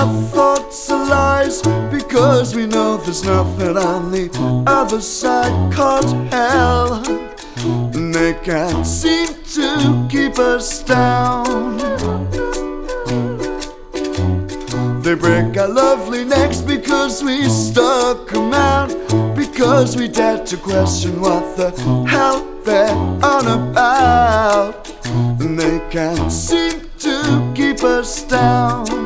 our thoughts are lies, because we know there's nothing on the other side called hell. And they can't seem to keep us down. They break our lovely necks because we stuck them out, because we dared to question what the hell they're on about. And they can't seem to keep us down.